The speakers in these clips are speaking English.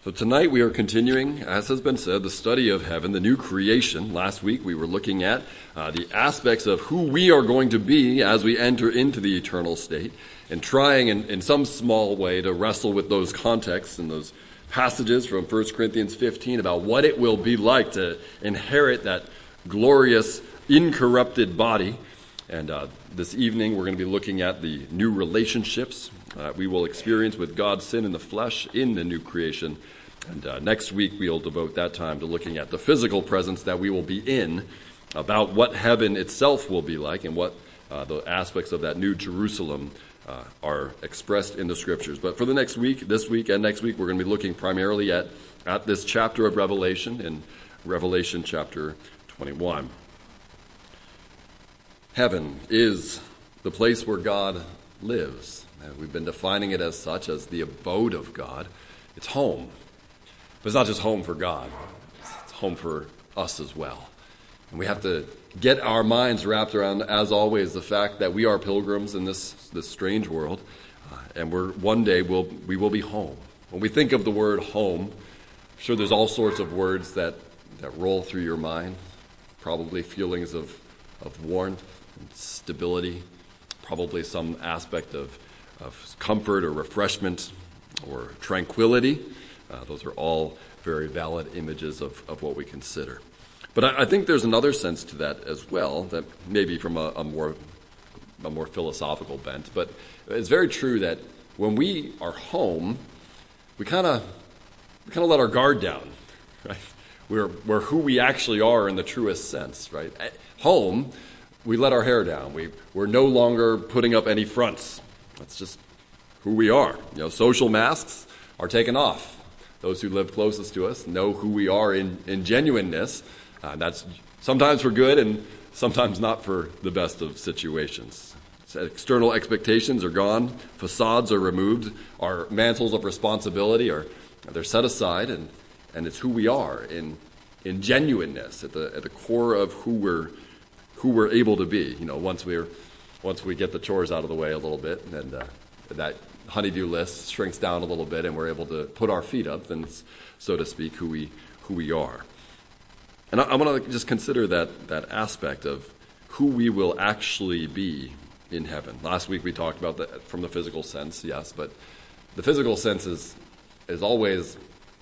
So tonight we are continuing, as has been said, the study of heaven, the new creation. Last week we were looking at the aspects of who we are going to be as we enter into the eternal state, and trying in some small way to wrestle with those contexts and those passages from 1 Corinthians 15 about what it will be like to inherit that glorious, incorrupted body. And this evening we're going to be looking at the new relationships we will experience with God's sin in the flesh in the new creation. And next week we'll devote that time to looking at the physical presence that we will be in, about what heaven itself will be like and what the aspects of that new Jerusalem are expressed in the Scriptures. But for the next week, this week and next week, we're going to be looking primarily at this chapter of Revelation, in Revelation chapter 21. Heaven is the place where God lives. We've been defining it as such, as the abode of God. It's home. But it's not just home for God. It's home for us as well. And we have to get our minds wrapped around, as always, the fact that we are pilgrims in this strange world. And one day we will be home. When we think of the word home, I'm sure there's all sorts of words that roll through your mind. Probably feelings of warmth and stability. Probably some aspect of comfort or refreshment or tranquility. Those are all very valid images of what we consider. But I think there's another sense to that as well, that maybe from a more philosophical bent. But it's very true that when we are home, we kind of let our guard down, right? We're who we actually are in the truest sense, right? At home, we let our hair down. We're no longer putting up any fronts. That's just who we are. Social masks are taken off. Those who live closest to us know who we are in genuineness. That's sometimes for good and sometimes not for the best of situations. So external expectations are gone. Facades are removed. Our mantles of responsibility they're set aside, and it's who we are in genuineness at the core of who we're able to be. Once we get the chores out of the way a little bit, and that honey-do list shrinks down a little bit, and we're able to put our feet up, then it's, so to speak, who we are. And I want to just consider that aspect of who we will actually be in heaven. Last week we talked about that from the physical sense, yes, but the physical sense is always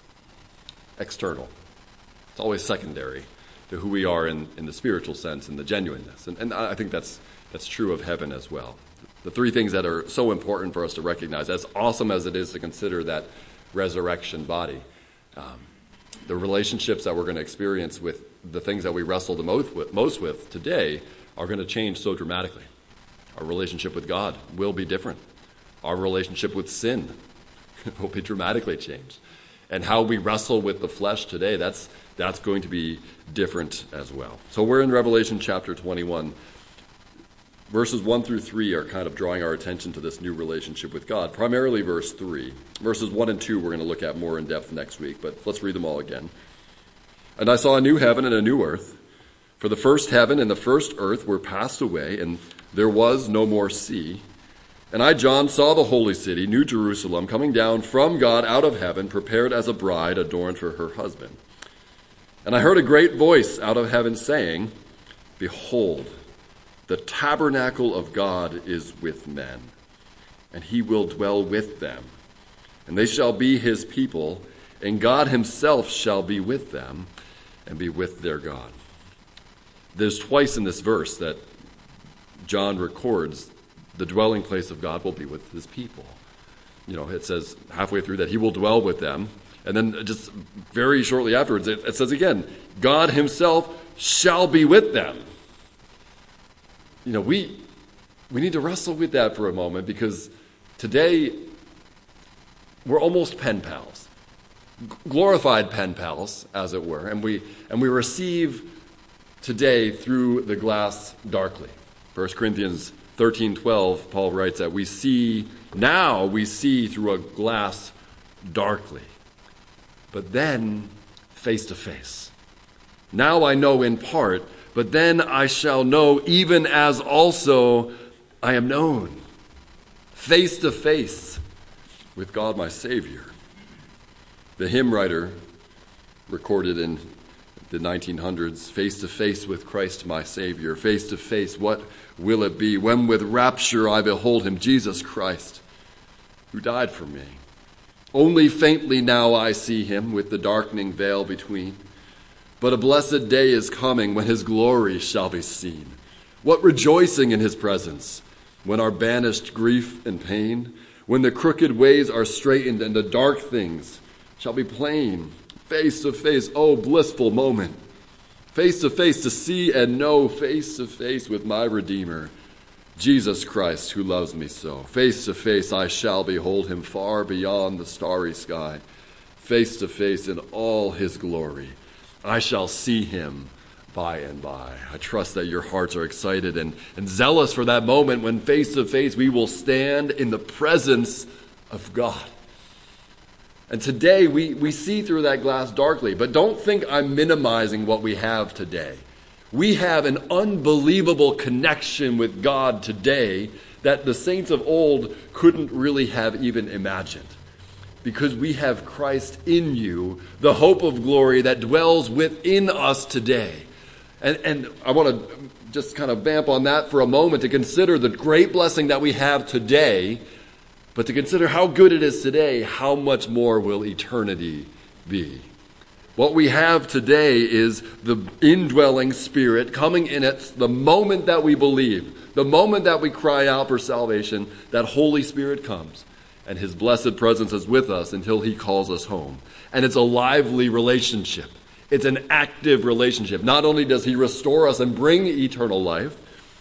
external. It's always secondary to who we are in the spiritual sense, in the genuineness. And I think that's true of heaven as well. The three things that are so important for us to recognize, as awesome as it is to consider that resurrection body, the relationships that we're going to experience with the things that we wrestle the most with today are going to change so dramatically. Our relationship with God will be different. Our relationship with sin will be dramatically changed. And how we wrestle with the flesh today, that's going to be different as well. So we're in Revelation chapter 21. Verses 1 through 3 are kind of drawing our attention to this new relationship with God, primarily verse 3. Verses 1 and 2 we're going to look at more in depth next week, but let's read them all again. And I saw a new heaven and a new earth, for the first heaven and the first earth were passed away, and there was no more sea. And I, John, saw the holy city, New Jerusalem, coming down from God out of heaven, prepared as a bride adorned for her husband. And I heard a great voice out of heaven saying, Behold, the tabernacle of God is with men, and he will dwell with them. And they shall be his people, and God himself shall be with them, and be with their God. There's twice in this verse that John records the dwelling place of God will be with his people. It says halfway through that he will dwell with them. And then just very shortly afterwards, it says again, God himself shall be with them. We need to wrestle with that for a moment, because today we're almost pen pals, glorified pen pals, as it were, and we receive today through the glass darkly. 1 Corinthians 13:12, Paul writes that we see through a glass darkly, but then face to face. Now I know in part, but then I shall know even as also I am known. Face to face with God my Savior. The hymn writer recorded in the 1900s, face to face with Christ my Savior, face to face, what will it be when with rapture I behold him, Jesus Christ, who died for me? Only faintly now I see him with the darkening veil between, but a blessed day is coming when his glory shall be seen. What rejoicing in his presence, when our banished grief and pain, when the crooked ways are straightened and the dark things shall be plain. Face to face, oh blissful moment. Face to face to see and know, face to face with my Redeemer, Jesus Christ, who loves me so. Face to face I shall behold him far beyond the starry sky. Face to face in all his glory, I shall see him by and by. I trust that your hearts are excited and zealous for that moment when face to face we will stand in the presence of God. And today we see through that glass darkly, but don't think I'm minimizing what we have today. We have an unbelievable connection with God today that the saints of old couldn't really have even imagined. Because we have Christ in you, the hope of glory that dwells within us today. And I want to just kind of vamp on that for a moment to consider the great blessing that we have today, but to consider how good it is today, how much more will eternity be? What we have today is the indwelling Spirit coming in at the moment that we believe, the moment that we cry out for salvation, that Holy Spirit comes, and his blessed presence is with us until he calls us home. And it's a lively relationship. It's an active relationship. Not only does he restore us and bring eternal life,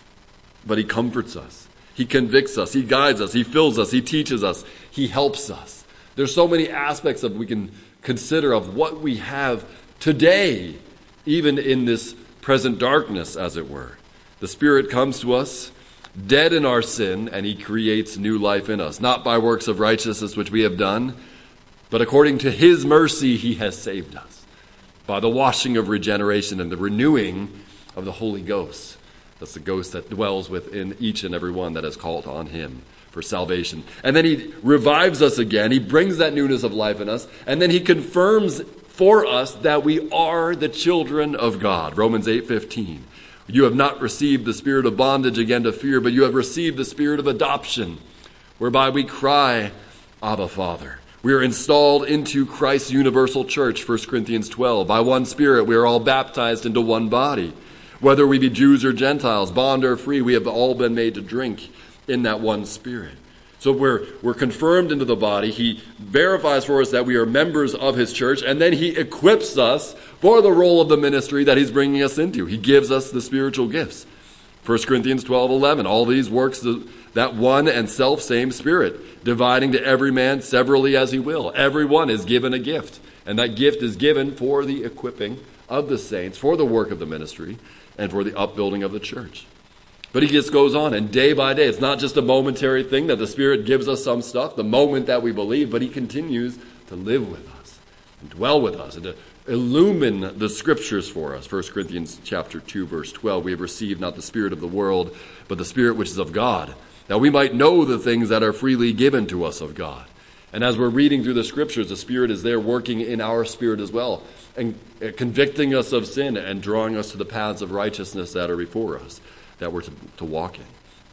but he comforts us. He convicts us. He guides us. He fills us. He teaches us. He helps us. There's so many aspects that we can consider of what we have today, even in this present darkness, as it were. The Spirit comes to us, dead in our sin, and he creates new life in us, not by works of righteousness which we have done, but according to his mercy he has saved us, by the washing of regeneration and the renewing of the Holy Ghost. That's the ghost that dwells within each and every one that has called on him for salvation. And then he revives us again. He brings that newness of life in us. And then he confirms for us that we are the children of God. Romans 8:15. You have not received the spirit of bondage again to fear, but you have received the spirit of adoption, whereby we cry, Abba, Father. We are installed into Christ's universal church, 1 Corinthians 12. By one Spirit we are all baptized into one body. Whether we be Jews or Gentiles, bond or free, we have all been made to drink in that one Spirit. So we're confirmed into the body. He verifies for us that we are members of his church, and then he equips us for the role of the ministry that he's bringing us into. He gives us the spiritual gifts. 1 Corinthians 12:11, all these works that one and self-same Spirit, dividing to every man severally as he will. Everyone is given a gift, and that gift is given for the equipping of the saints, for the work of the ministry, and for the upbuilding of the church. But he just goes on, and day by day, it's not just a momentary thing that the Spirit gives us some stuff, the moment that we believe, but he continues to live with us and dwell with us and to illumine the Scriptures for us. 1 Corinthians chapter 2, verse 12, we have received not the spirit of the world, but the Spirit which is of God, that we might know the things that are freely given to us of God. And as we're reading through the Scriptures, the Spirit is there working in our spirit as well, and convicting us of sin and drawing us to the paths of righteousness that are before us, that we're to walk in.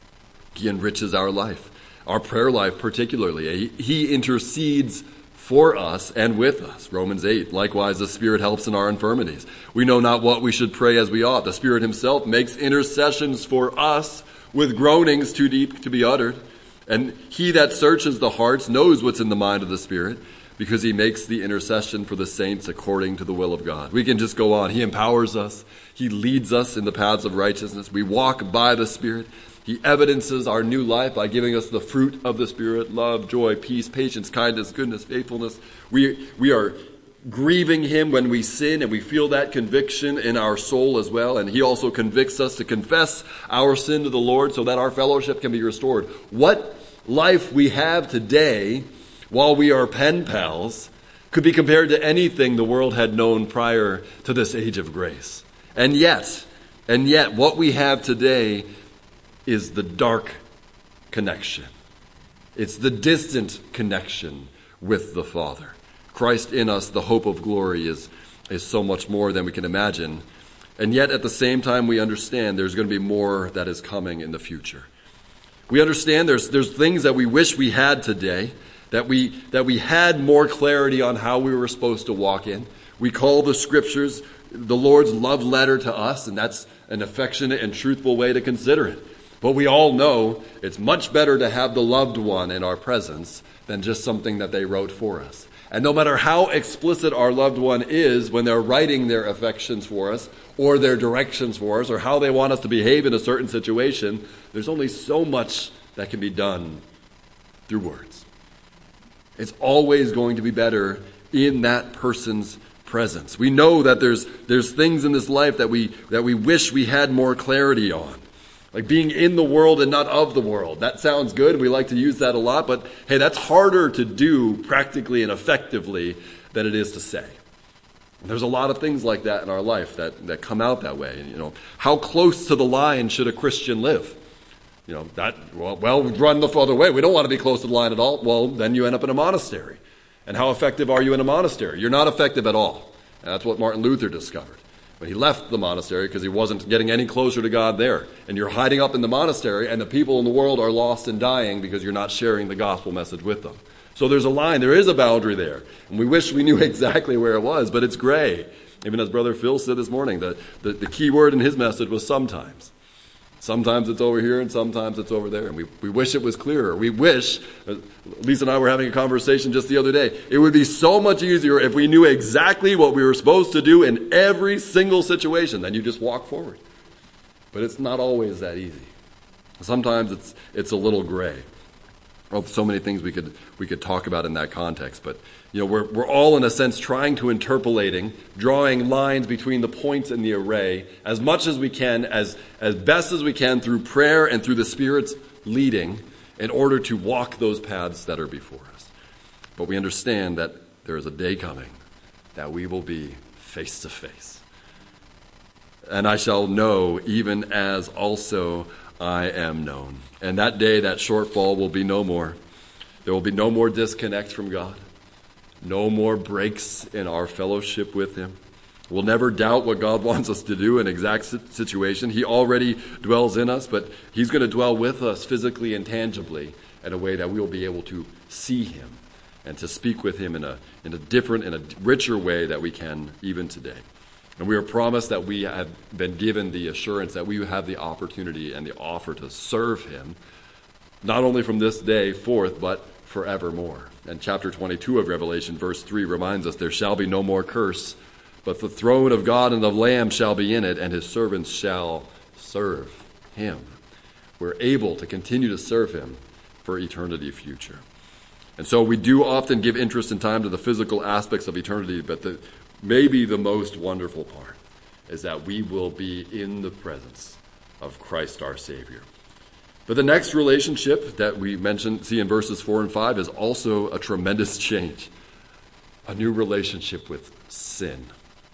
He enriches our life, our prayer life particularly. He intercedes for us and with us. Romans 8, likewise the Spirit helps in our infirmities. We know not what we should pray as we ought. The Spirit himself makes intercessions for us with groanings too deep to be uttered. And he that searches the hearts knows what's in the mind of the Spirit, because he makes the intercession for the saints according to the will of God. We can just go on. He empowers us. He leads us in the paths of righteousness. We walk by the Spirit. He evidences our new life by giving us the fruit of the Spirit: love, joy, peace, patience, kindness, goodness, faithfulness. We are grieving him when we sin, and we feel that conviction in our soul as well. And he also convicts us to confess our sin to the Lord so that our fellowship can be restored. What life we have today, while we are pen pals, could be compared to anything the world had known prior to this age of grace. And yet, what we have today is the dark connection. It's the distant connection with the Father. Christ in us, the hope of glory, is so much more than we can imagine. And yet at the same time we understand there's going to be more that is coming in the future. We understand there's things that we wish we had today, that we had more clarity on how we were supposed to walk in. We call the Scriptures the Lord's love letter to us, and that's an affectionate and truthful way to consider it. But we all know it's much better to have the loved one in our presence than just something that they wrote for us. And no matter how explicit our loved one is when they're writing their affections for us, or their directions for us, or how they want us to behave in a certain situation, there's only so much that can be done through words. It's always going to be better in that person's presence. We know that there's things in this life that we wish we had more clarity on. Like being in the world and not of the world. That sounds good. We like to use that a lot, but hey, that's harder to do practically and effectively than it is to say. And there's a lot of things like that in our life that come out that way. And, how close to the line should a Christian live? Well, run the other way. We don't want to be close to the line at all. Well, then you end up in a monastery. And how effective are you in a monastery? You're not effective at all. And that's what Martin Luther discovered. But he left the monastery because he wasn't getting any closer to God there. And you're hiding up in the monastery, and the people in the world are lost and dying because you're not sharing the gospel message with them. So there's a line. There is a boundary there. And we wish we knew exactly where it was, but it's gray. Even as Brother Phil said this morning, the key word in his message was sometimes. Sometimes it's over here and sometimes it's over there. And we wish it was clearer. We wish, Lisa and I were having a conversation just the other day, it would be so much easier if we knew exactly what we were supposed to do in every single situation. Then you just walk forward. But it's not always that easy. Sometimes it's a little gray. Well, so many things we could talk about in that context, but we're all in a sense trying to interpolating, drawing lines between the points in the array as much as we can, as best as we can through prayer and through the Spirit's leading in order to walk those paths that are before us. But we understand that there is a day coming that we will be face to face. And I shall know even as also I am known. And that day, that shortfall will be no more. There will be no more disconnect from God. No more breaks in our fellowship with Him. We'll never doubt what God wants us to do in exact situation. He already dwells in us, but He's going to dwell with us physically and tangibly in a way that we will be able to see Him and to speak with Him in a different, in a richer way that we can even today. And we are promised that we have been given the assurance that we have the opportunity and the offer to serve Him, not only from this day forth, but forevermore. And chapter 22 of Revelation, verse 3, reminds us, there shall be no more curse, but the throne of God and the Lamb shall be in it, and His servants shall serve Him. We're able to continue to serve Him for eternity future. And so we do often give interest and time to the physical aspects of eternity, but maybe the most wonderful part is that we will be in the presence of Christ our Savior. But the next relationship that we see in verses 4 and 5 is also a tremendous change. A new relationship with sin.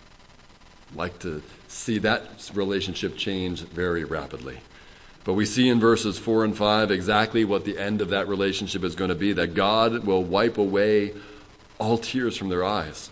I'd like to see that relationship change very rapidly. But we see in verses 4 and 5 exactly what the end of that relationship is going to be, that God will wipe away all tears from their eyes.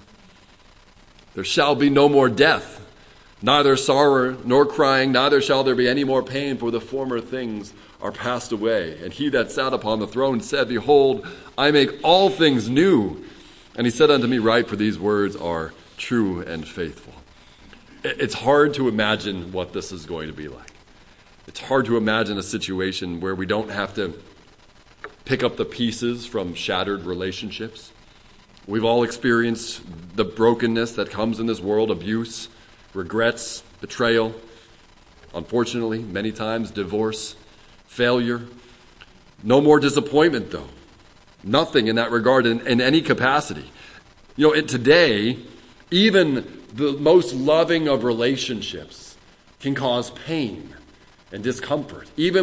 There shall be no more death, neither sorrow nor crying, neither shall there be any more pain, for the former things are passed away. And He that sat upon the throne said, Behold, I make all things new. And He said unto me, Write, for these words are true and faithful. It's hard to imagine what this is going to be like. It's hard to imagine a situation where we don't have to pick up the pieces from shattered relationships. We've all experienced the brokenness that comes in this world, abuse, regrets, betrayal, unfortunately, many times divorce, failure. No more disappointment, though. Nothing in that regard in any capacity. Today, even the most loving of relationships can cause pain and discomfort, even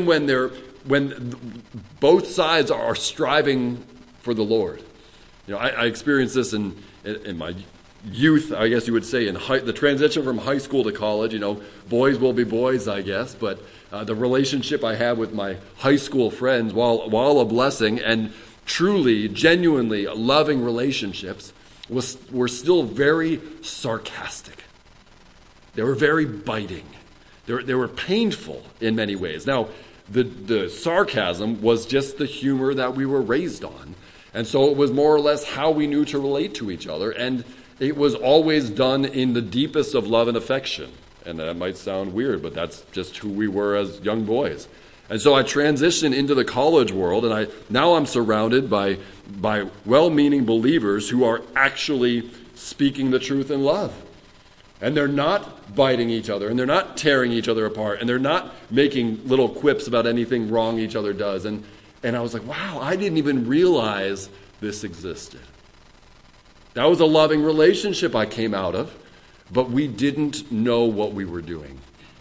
when both sides are striving for the Lord. I experienced this in my youth, I guess you would say, in the transition from high school to college. Boys will be boys, I guess, but the relationship I have with my high school friends, while a blessing and truly, genuinely loving relationships, were still very sarcastic. They were very biting. They were painful in many ways. Now, the sarcasm was just the humor that we were raised on. And so it was more or less how we knew to relate to each other. And it was always done in the deepest of love and affection. And that might sound weird, but that's just who we were as young boys. And so I transitioned into the college world, and now I'm surrounded by well-meaning believers who are actually speaking the truth in love. And they're not biting each other, and they're not tearing each other apart, and they're not making little quips about anything wrong each other does. And I was like, wow, I didn't even realize this existed. That was a loving relationship I came out of, but we didn't know what we were doing.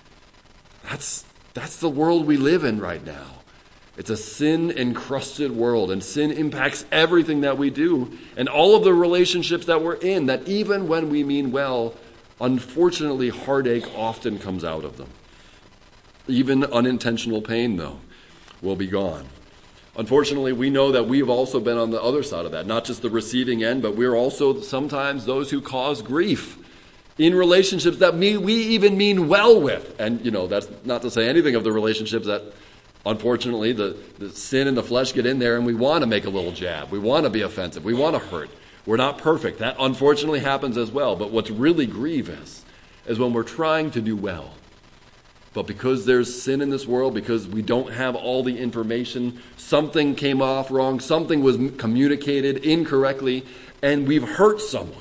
That's the world we live in right now. It's a sin-encrusted world, and sin impacts everything that we do, and all of the relationships that we're in, that even when we mean well, unfortunately, heartache often comes out of them. Even unintentional pain, though, will be gone. Unfortunately, we know that we've also been on the other side of that, not just the receiving end, but we're also sometimes those who cause grief in relationships that we even mean well with. And, that's not to say anything of the relationships that, unfortunately, the sin and the flesh get in there and we want to make a little jab. We want to be offensive. We want to hurt. We're not perfect. That unfortunately happens as well. But what's really grievous is when we're trying to do well. But because there's sin in this world, because we don't have all the information, something came off wrong, something was communicated incorrectly, and we've hurt someone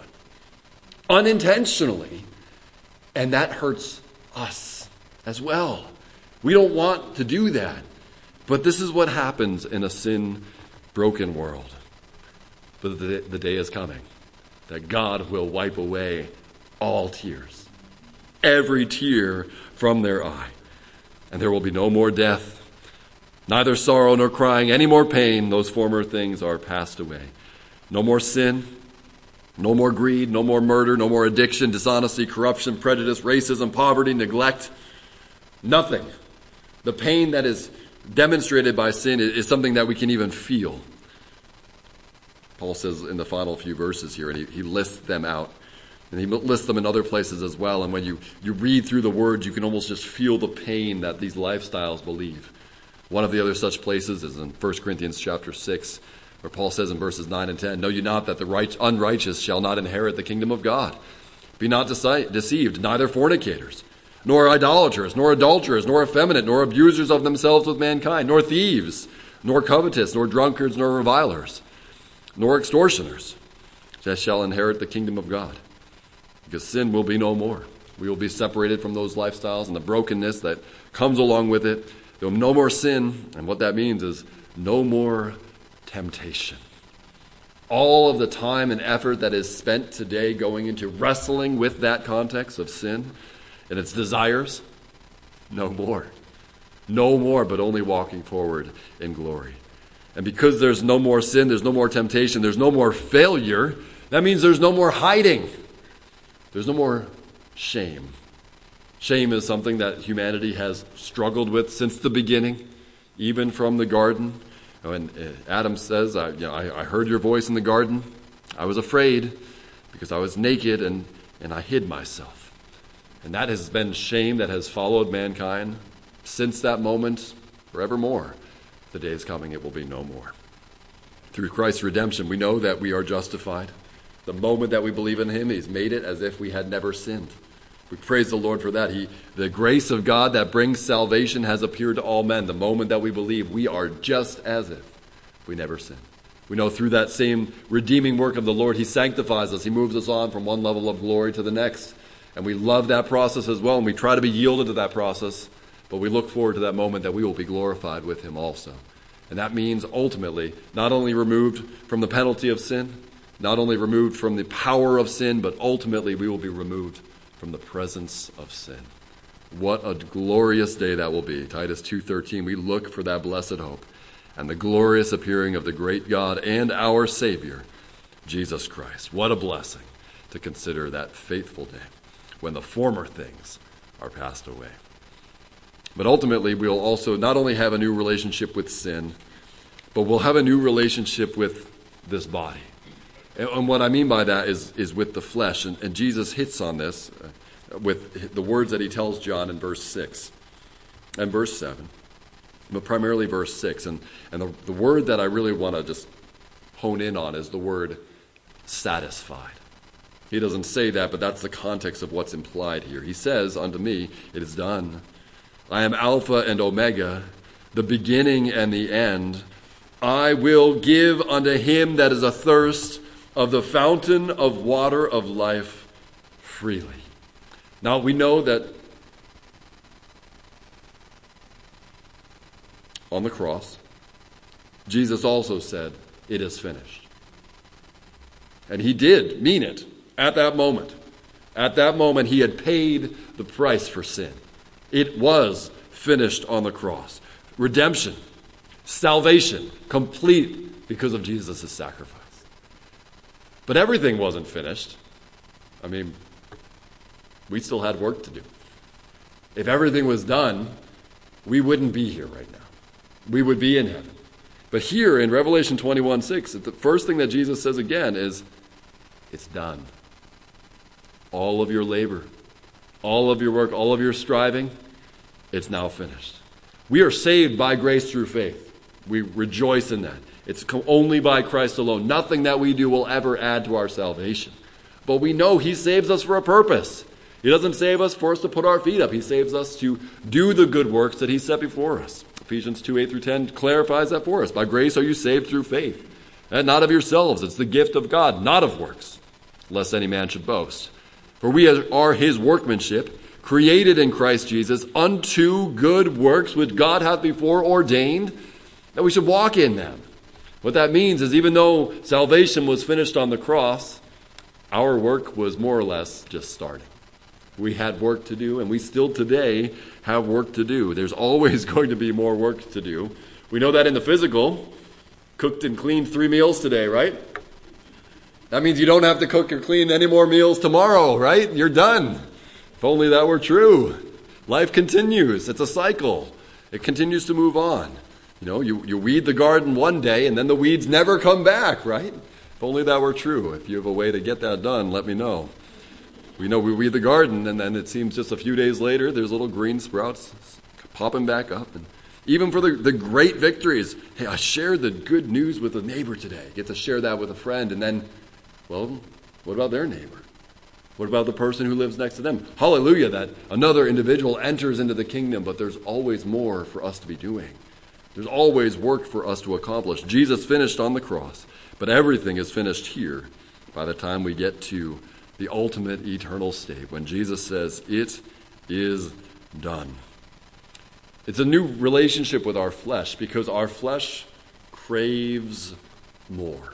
unintentionally, and that hurts us as well. We don't want to do that. But this is what happens in a sin-broken world. But the day is coming that God will wipe away all tears, every tear from their eye. And there will be no more death, neither sorrow nor crying, any more pain. Those former things are passed away. No more sin, no more greed, no more murder, no more addiction, dishonesty, corruption, prejudice, racism, poverty, neglect. Nothing. The pain that is demonstrated by sin is something that we can even feel. Paul says in the final few verses here, and he lists them out. And he lists them in other places as well. And when you read through the words, you can almost just feel the pain that these lifestyles believe. One of the other such places is in 1 Corinthians chapter 6, where Paul says in verses 9 and 10, "Know you not that the unrighteous shall not inherit the kingdom of God? Be not deceived, neither fornicators, nor idolaters, nor adulterers, nor effeminate, nor abusers of themselves with mankind, nor thieves, nor covetous, nor drunkards, nor revilers, nor extortioners, that shall inherit the kingdom of God." Because sin will be no more. We will be separated from those lifestyles and the brokenness that comes along with it. There will be no more sin, and what that means is no more temptation. All of the time and effort that is spent today going into wrestling with that context of sin and its desires, no more. No more, but only walking forward in glory. And because there's no more sin, there's no more temptation, there's no more failure, that means there's no more hiding. There's no more shame. Shame is something that humanity has struggled with since the beginning, even from the garden. When Adam says, I heard your voice in the garden, I was afraid because I was naked and I hid myself. And that has been shame that has followed mankind since that moment forevermore. The day is coming, it will be no more. Through Christ's redemption, we know that we are justified. The moment that we believe in him, he's made it as if we had never sinned. We praise the Lord for that. The grace of God that brings salvation has appeared to all men. The moment that we believe, we are just as if we never sinned. We know through that same redeeming work of the Lord, he sanctifies us. He moves us on from one level of glory to the next. And we love that process as well, and we try to be yielded to that process. But we look forward to that moment that we will be glorified with him also. And that means ultimately not only removed from the penalty of sin, not only removed from the power of sin, but ultimately we will be removed from the presence of sin. What a glorious day that will be. Titus 2:13, we look for that blessed hope and the glorious appearing of the great God and our Savior, Jesus Christ. What a blessing to consider that faithful day when the former things are passed away. But ultimately, we'll also not only have a new relationship with sin, but we'll have a new relationship with this body. And what I mean by that is with the flesh. And Jesus hits on this with the words that he tells John in verse 6 and verse 7, but primarily verse 6. And the word that I really want to just hone in on is the word satisfied. He doesn't say that, but that's the context of what's implied here. He says, "Unto me it is done. I am Alpha and Omega, the beginning and the end. I will give unto him that is athirst of the fountain of water of life freely." Now we know that on the cross, Jesus also said, "It is finished." And he did mean it at that moment. At that moment, he had paid the price for sin. It was finished on the cross. Redemption, salvation, complete because of Jesus' sacrifice. But everything wasn't finished. I mean, we still had work to do. If everything was done, we wouldn't be here right now. We would be in heaven. But here in Revelation 21:6, the first thing that Jesus says again is, it's done. All of your labor, all of your work, all of your striving, it's now finished. We are saved by grace through faith. We rejoice in that. It's only by Christ alone. Nothing that we do will ever add to our salvation. But we know he saves us for a purpose. He doesn't save us for us to put our feet up. He saves us to do the good works that he set before us. Ephesians 2:8-10 clarifies that for us. By grace are you saved through faith, and not of yourselves. It's the gift of God, not of works, lest any man should boast. For we are his workmanship, created in Christ Jesus unto good works, which God hath before ordained, that we should walk in them. What that means is even though salvation was finished on the cross, our work was more or less just starting. We had work to do, and we still today have work to do. There's always going to be more work to do. We know that in the physical. Cooked and cleaned 3 meals today, right? That means you don't have to cook or clean any more meals tomorrow, right? You're done. If only that were true. Life continues. It's a cycle. It continues to move on. You know, you weed the garden one day, and then the weeds never come back, right? If only that were true. If you have a way to get that done, let me know. We know we weed the garden, and then it seems just a few days later, there's little green sprouts popping back up. And even for the great victories, hey, I shared the good news with a neighbor today. Get to share that with a friend, and then, well, what about their neighbor? What about the person who lives next to them? Hallelujah, that another individual enters into the kingdom, but there's always more for us to be doing. There's always work for us to accomplish. Jesus finished on the cross, but everything is finished here by the time we get to the ultimate eternal state, when Jesus says, "It is done." It's a new relationship with our flesh because our flesh craves more.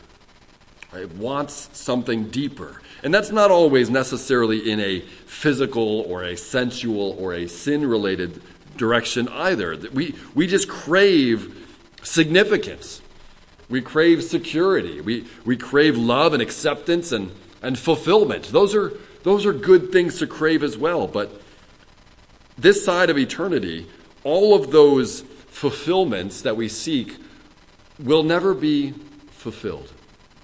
It wants something deeper. And that's not always necessarily in a physical or a sensual or a sin-related direction either. We just crave significance. We crave security. We crave love and acceptance and fulfillment. Those are good things to crave as well. But this side of eternity, all of those fulfillments that we seek will never be fulfilled.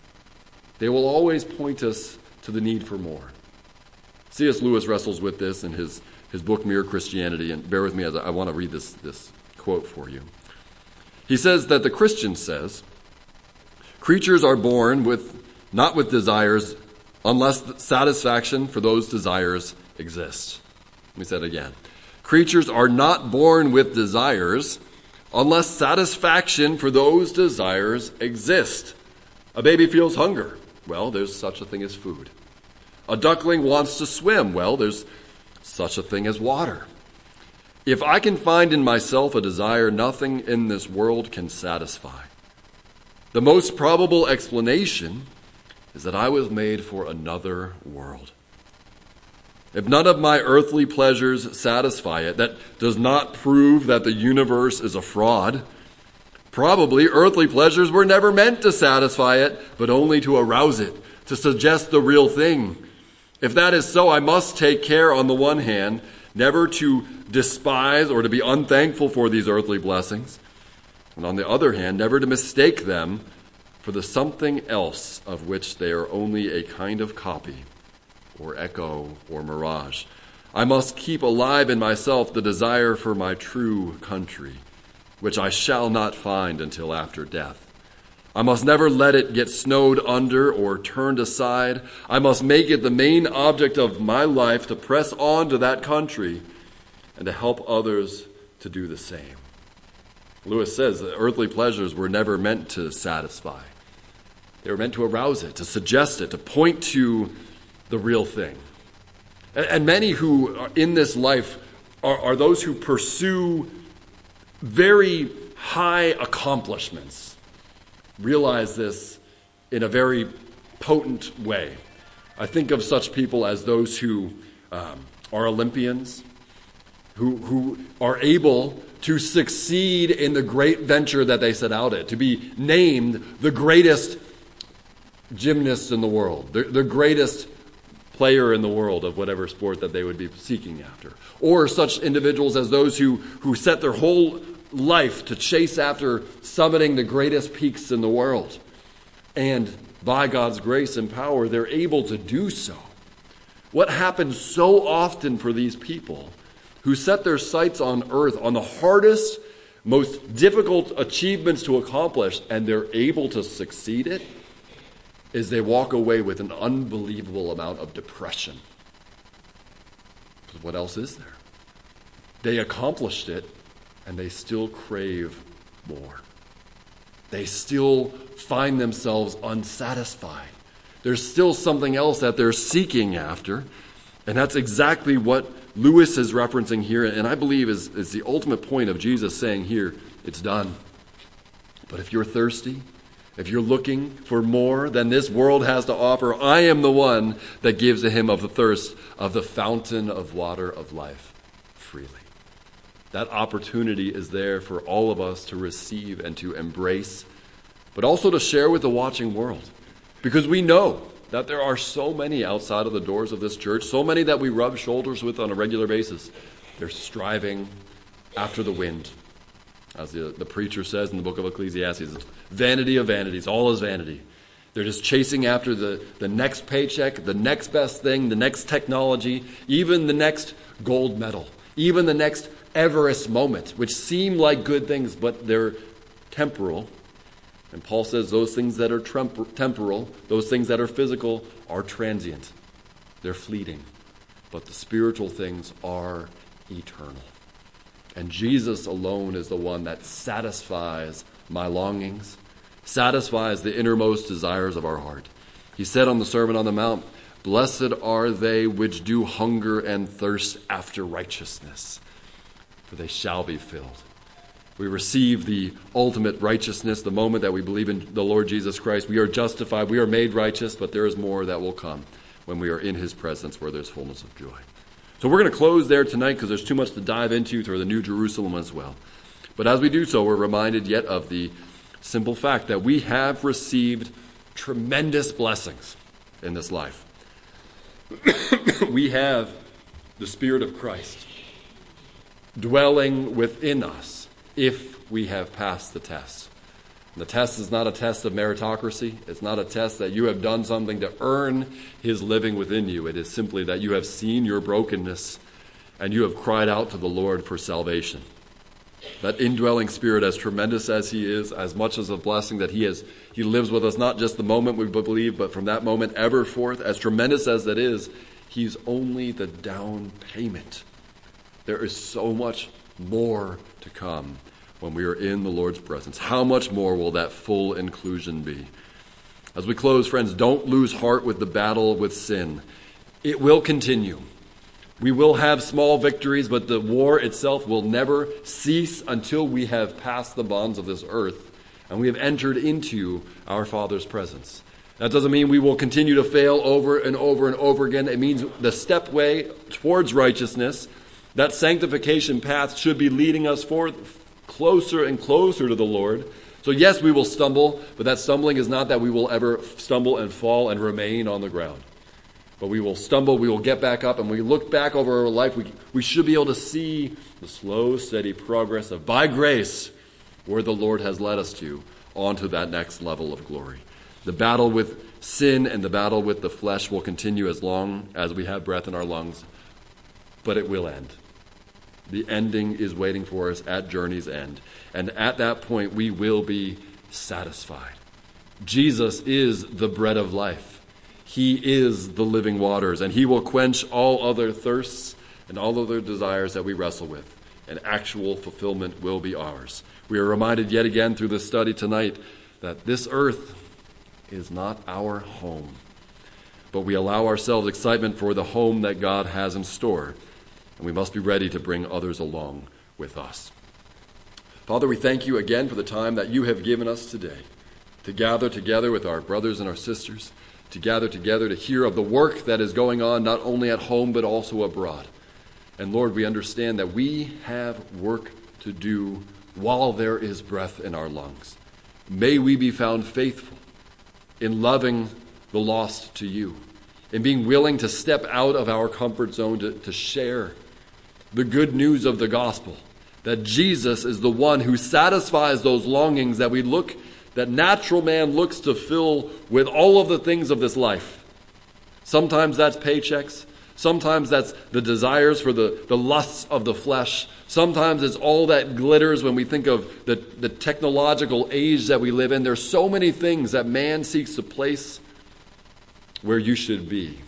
They will always point us to the need for more. C.S. Lewis wrestles with this in his book, Mere Christianity, and bear with me as I want to read this quote for you. He says that the Christian says, "Creatures are born not with desires unless satisfaction for those desires exists." Let me say it again. Creatures are not born with desires unless satisfaction for those desires exist. A baby feels hunger. Well, there's such a thing as food. A duckling wants to swim. Well, there's such a thing as water. If I can find in myself a desire nothing in this world can satisfy, the most probable explanation is that I was made for another world. If none of my earthly pleasures satisfy it, that does not prove that the universe is a fraud. Probably earthly pleasures were never meant to satisfy it, but only to arouse it, to suggest the real thing. If that is so, I must take care, on the one hand, never to despise or to be unthankful for these earthly blessings, and on the other hand, never to mistake them for the something else of which they are only a kind of copy, or echo, or mirage. I must keep alive in myself the desire for my true country, which I shall not find until after death. I must never let it get snowed under or turned aside. I must make it the main object of my life to press on to that country and to help others to do the same. Lewis says that earthly pleasures were never meant to satisfy. They were meant to arouse it, to suggest it, to point to the real thing. And many who are in this life are those who pursue very high accomplishments. Realize this in a very potent way. I think of such people as those who are Olympians, who are able to succeed in the great venture that they set out at, to be named the greatest gymnast in the world, the greatest player in the world of whatever sport that they would be seeking after. Or such individuals as those who set their whole life to chase after summiting the greatest peaks in the world. And by God's grace and power, they're able to do so. What happens so often for these people who set their sights on earth, on the hardest, most difficult achievements to accomplish, and they're able to succeed it, is they walk away with an unbelievable amount of depression. Because what else is there? They accomplished it, and they still crave more. They still find themselves unsatisfied. There's still something else that they're seeking after, and that's exactly what Lewis is referencing here, and I believe is the ultimate point of Jesus saying here, it's done. But if you're thirsty, if you're looking for more than this world has to offer, I am the one that gives to him of the thirst of the fountain of water of life freely. That opportunity is there for all of us to receive and to embrace, but also to share with the watching world. Because we know that there are so many outside of the doors of this church, so many that we rub shoulders with on a regular basis. They're striving after the wind. As the preacher says in the book of Ecclesiastes, it's vanity of vanities, all is vanity. They're just chasing after the next paycheck, the next best thing, the next technology, even the next gold medal, even the next Everest moment, which seem like good things, but they're temporal. And Paul says those things that are temporal, those things that are physical, are transient. They're fleeting. But the spiritual things are eternal. And Jesus alone is the one that satisfies my longings, satisfies the innermost desires of our heart. He said on the Sermon on the Mount, "Blessed are they which do hunger and thirst after righteousness, for they shall be filled." We receive the ultimate righteousness the moment that we believe in the Lord Jesus Christ. We are justified, we are made righteous, but there is more that will come when we are in his presence where there's fullness of joy. So we're going to close there tonight because there's too much to dive into through the New Jerusalem as well. But as we do so, we're reminded yet of the simple fact that we have received tremendous blessings in this life. We have the Spirit of Christ dwelling within us if we have passed the test. The test is not a test of meritocracy. It's not a test that you have done something to earn his living within you. It is simply that you have seen your brokenness and you have cried out to the Lord for salvation. That indwelling Spirit, as tremendous as he is, as much as a blessing that he lives with us not just the moment we believe, but from that moment ever forth, as tremendous as that is, he's only the down payment. There is so much more to come when we are in the Lord's presence. How much more will that full inclusion be? As we close, friends, don't lose heart with the battle with sin. It will continue. We will have small victories, but the war itself will never cease until we have passed the bonds of this earth and we have entered into our Father's presence. That doesn't mean we will continue to fail over and over and over again. It means the stepway towards righteousness, that sanctification path, should be leading us forth closer and closer to the Lord. So yes, we will stumble, but that stumbling is not that we will ever stumble and fall and remain on the ground. But we will stumble, we will get back up, and when we look back over our life, we should be able to see the slow, steady progress of, by grace, where the Lord has led us to, onto that next level of glory. The battle with sin and the battle with the flesh will continue as long as we have breath in our lungs, but it will end. The ending is waiting for us at journey's end. And at that point, we will be satisfied. Jesus is the bread of life. He is the living waters, and he will quench all other thirsts and all other desires that we wrestle with. And actual fulfillment will be ours. We are reminded yet again through this study tonight that this earth is not our home, but we allow ourselves excitement for the home that God has in store, and we must be ready to bring others along with us. Father, we thank you again for the time that you have given us today to gather together with our brothers and our sisters, to gather together to hear of the work that is going on not only at home but also abroad. And Lord, we understand that we have work to do while there is breath in our lungs. May we be found faithful in loving the lost to you, in being willing to step out of our comfort zone to share the good news of the gospel, that Jesus is the one who satisfies those longings that natural man looks to fill with all of the things of this life. Sometimes that's paychecks. Sometimes that's the desires for the lusts of the flesh. Sometimes it's all that glitters when we think of the technological age that we live in. There's so many things that man seeks to place where you should be.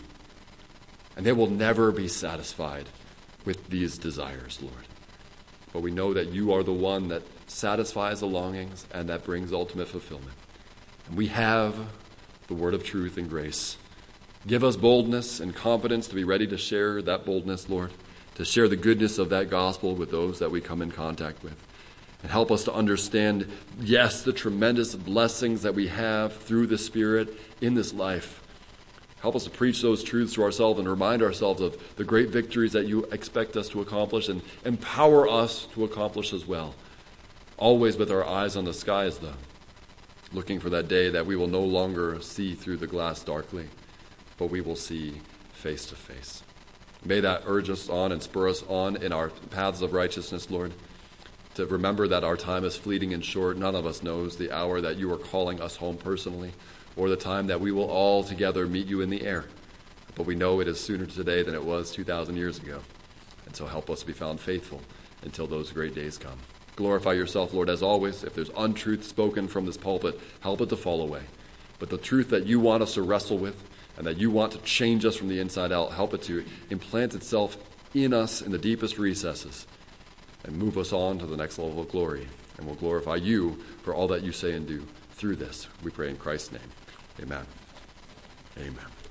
And they will never be satisfied with these desires, Lord. But we know that you are the one that satisfies the longings and that brings ultimate fulfillment. And we have the word of truth and grace. Give us boldness and confidence to be ready to share that boldness, Lord, to share the goodness of that gospel with those that we come in contact with. And help us to understand, yes, the tremendous blessings that we have through the Spirit in this life. Help us to preach those truths to ourselves and remind ourselves of the great victories that you expect us to accomplish and empower us to accomplish as well. Always with our eyes on the skies, though, looking for that day that we will no longer see through the glass darkly, but we will see face to face. May that urge us on and spur us on in our paths of righteousness, Lord, to remember that our time is fleeting and short. None of us knows the hour that you are calling us home personally, or the time that we will all together meet you in the air. But we know it is sooner today than it was 2,000 years ago. And so help us to be found faithful until those great days come. Glorify yourself, Lord, as always. If there's untruth spoken from this pulpit, help it to fall away. But the truth that you want us to wrestle with and that you want to change us from the inside out, help it to implant itself in us in the deepest recesses and move us on to the next level of glory. And we'll glorify you for all that you say and do through this. We pray in Christ's name. Amen. Amen.